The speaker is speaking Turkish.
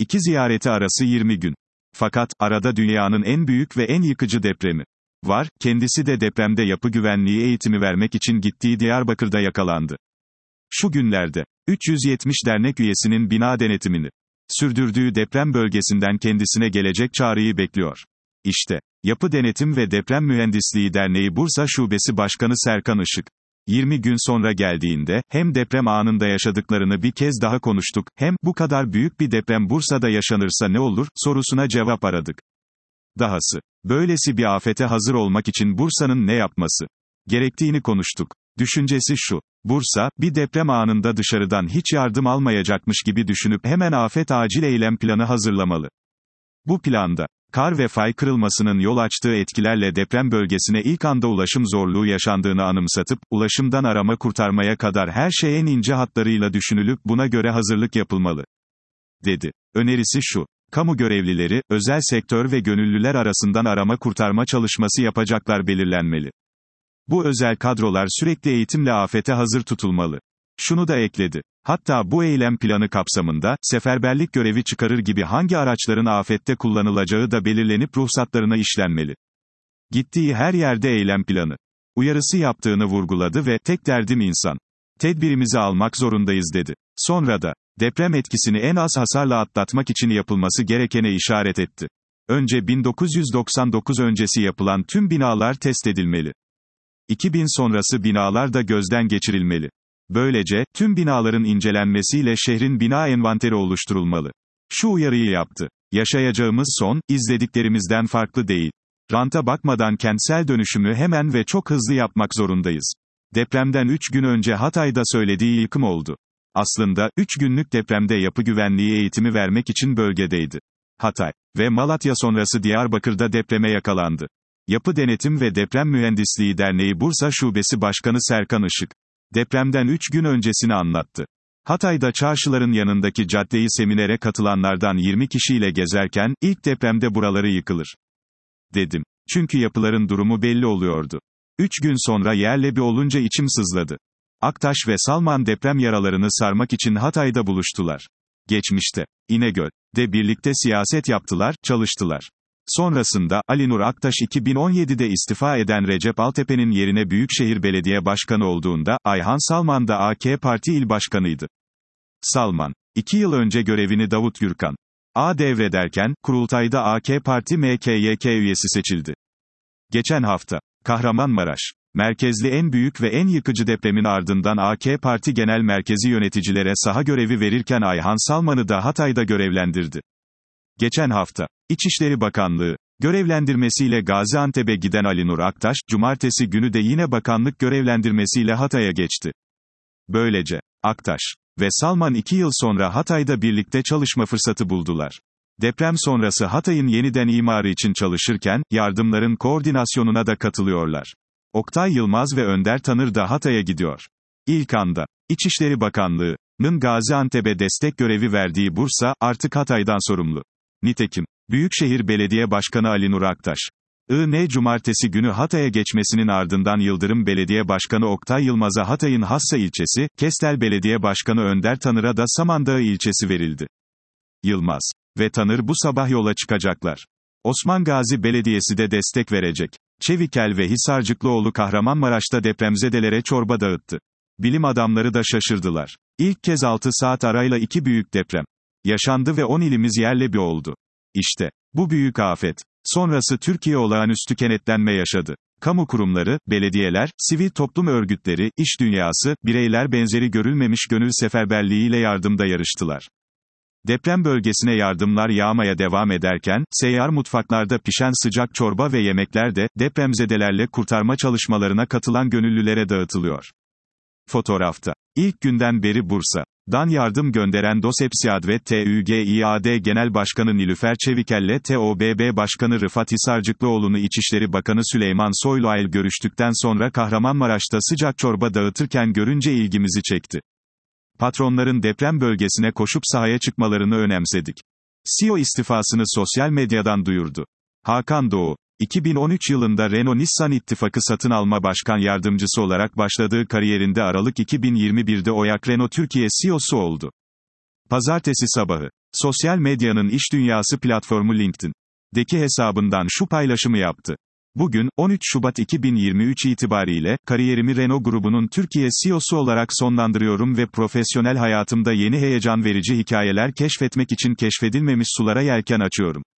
İki ziyareti arası 20 gün. Fakat, arada dünyanın en büyük ve en yıkıcı depremi var, kendisi de depremde yapı güvenliği eğitimi vermek için gittiği Diyarbakır'da yakalandı. Şu günlerde, 370 dernek üyesinin bina denetimini sürdürdüğü deprem bölgesinden kendisine gelecek çağrıyı bekliyor. İşte, Yapı Denetim ve Deprem Mühendisliği Derneği Bursa Şubesi Başkanı Serkan Işık. 20 gün sonra geldiğinde, hem deprem anında yaşadıklarını bir kez daha konuştuk, hem, bu kadar büyük bir deprem Bursa'da yaşanırsa ne olur, sorusuna cevap aradık. Dahası, böylesi bir afete hazır olmak için Bursa'nın ne yapması gerektiğini konuştuk. Düşüncesi şu: Bursa, bir deprem anında dışarıdan hiç yardım almayacakmış gibi düşünüp hemen afet acil eylem planı hazırlamalı. Bu planda, kar ve fay kırılmasının yol açtığı etkilerle deprem bölgesine ilk anda ulaşım zorluğu yaşandığını anımsatıp, ulaşımdan arama kurtarmaya kadar her şey en ince hatlarıyla düşünülüp buna göre hazırlık yapılmalı, dedi. Önerisi şu: kamu görevlileri, özel sektör ve gönüllüler arasından arama kurtarma çalışması yapacaklar belirlenmeli. Bu özel kadrolar sürekli eğitimle afete hazır tutulmalı. Şunu da ekledi: hatta bu eylem planı kapsamında, seferberlik görevi çıkarır gibi hangi araçların afette kullanılacağı da belirlenip ruhsatlarına işlenmeli. Gittiği her yerde eylem planı uyarısı yaptığını vurguladı ve, tek derdim insan. Tedbirimizi almak zorundayız, dedi. Sonra da, deprem etkisini en az hasarla atlatmak için yapılması gerekene işaret etti. Önce 1999 öncesi yapılan tüm binalar test edilmeli. 2000 sonrası binalar da gözden geçirilmeli. Böylece, tüm binaların incelenmesiyle şehrin bina envanteri oluşturulmalı. Şu uyarıyı yaptı: yaşayacağımız son, izlediklerimizden farklı değil. Ranta bakmadan kentsel dönüşümü hemen ve çok hızlı yapmak zorundayız. Depremden 3 gün önce Hatay'da söylediği yıkım oldu. Aslında, 3 günlük depremde yapı güvenliği eğitimi vermek için bölgedeydi. Hatay ve Malatya sonrası Diyarbakır'da depreme yakalandı. Yapı Denetim ve Deprem Mühendisliği Derneği Bursa Şubesi Başkanı Serkan Işık, depremden 3 gün öncesini anlattı. Hatay'da çarşıların yanındaki caddeyi seminere katılanlardan 20 kişiyle gezerken, ilk depremde buraları yıkılır, dedim. Çünkü yapıların durumu belli oluyordu. 3 gün sonra yerle bir olunca içim sızladı. Aktaş ve Salman deprem yaralarını sarmak için Hatay'da buluştular. Geçmişte, İnegöl'de birlikte siyaset yaptılar, çalıştılar. Sonrasında, Ali Nur Aktaş 2017'de istifa eden Recep Altepe'nin yerine Büyükşehir Belediye Başkanı olduğunda, Ayhan Salman da AK Parti İl Başkanıydı. Salman, 2 yıl önce görevini Davut Gürkan devrederken, kurultayda AK Parti MKYK üyesi seçildi. Geçen hafta, Kahramanmaraş merkezli en büyük ve en yıkıcı depremin ardından AK Parti Genel Merkezi yöneticilere saha görevi verirken Ayhan Salman'ı da Hatay'da görevlendirdi. Geçen hafta, İçişleri Bakanlığı görevlendirmesiyle Gaziantep'e giden Ali Nur Aktaş, cumartesi günü de yine bakanlık görevlendirmesiyle Hatay'a geçti. Böylece, Aktaş ve Salman 2 yıl sonra Hatay'da birlikte çalışma fırsatı buldular. Deprem sonrası Hatay'ın yeniden imarı için çalışırken, yardımların koordinasyonuna da katılıyorlar. Oktay Yılmaz ve Önder Tanır da Hatay'a gidiyor. İlk anda, İçişleri Bakanlığı'nın Gaziantep'e destek görevi verdiği Bursa, artık Hatay'dan sorumlu. Nitekim, Büyükşehir Belediye Başkanı Ali Nur Aktaş, cumartesi günü Hatay'a geçmesinin ardından Yıldırım Belediye Başkanı Oktay Yılmaz'a Hatay'ın Hassa ilçesi, Kestel Belediye Başkanı Önder Tanır'a da Samandağ ilçesi verildi. Yılmaz ve Tanır bu sabah yola çıkacaklar. Osman Gazi Belediyesi de destek verecek. Çevikel ve Hisarcıklıoğlu Kahramanmaraş'ta depremzedelere çorba dağıttı. Bilim adamları da şaşırdılar. İlk kez 6 saat arayla 2 büyük deprem yaşandı ve 10 ilimiz yerle bir oldu. İşte, bu büyük afet sonrası Türkiye olağanüstü kenetlenme yaşadı. Kamu kurumları, belediyeler, sivil toplum örgütleri, iş dünyası, bireyler benzeri görülmemiş gönül seferberliğiyle yardımda yarıştılar. Deprem bölgesine yardımlar yağmaya devam ederken, seyyar mutfaklarda pişen sıcak çorba ve yemekler de, depremzedelerle kurtarma çalışmalarına katılan gönüllülere dağıtılıyor. Fotoğrafta, ilk günden beri Bursa'dan yardım gönderen DOSEPSİAD ve TÜGİAD Genel Başkanı Nilüfer Çevikel'le TOBB Başkanı Rıfat Hisarcıklıoğlu'nu İçişleri Bakanı Süleyman Soylu'yla görüştükten sonra Kahramanmaraş'ta sıcak çorba dağıtırken görünce ilgimizi çekti. Patronların deprem bölgesine koşup sahaya çıkmalarını önemsedik. CEO istifasını sosyal medyadan duyurdu. Hakan Doğu, 2013 yılında Renault-Nissan ittifakı satın alma başkan yardımcısı olarak başladığı kariyerinde Aralık 2021'de OYAK Renault Türkiye CEO'su oldu. Pazartesi sabahı Sosyal medyanın iş dünyası platformu LinkedIn'deki hesabından şu paylaşımı yaptı. Bugün, 13 Şubat 2023 itibariyle, kariyerimi Renault grubunun Türkiye CEO'su olarak sonlandırıyorum ve profesyonel hayatımda yeni heyecan verici hikayeler keşfetmek için keşfedilmemiş sulara yelken açıyorum.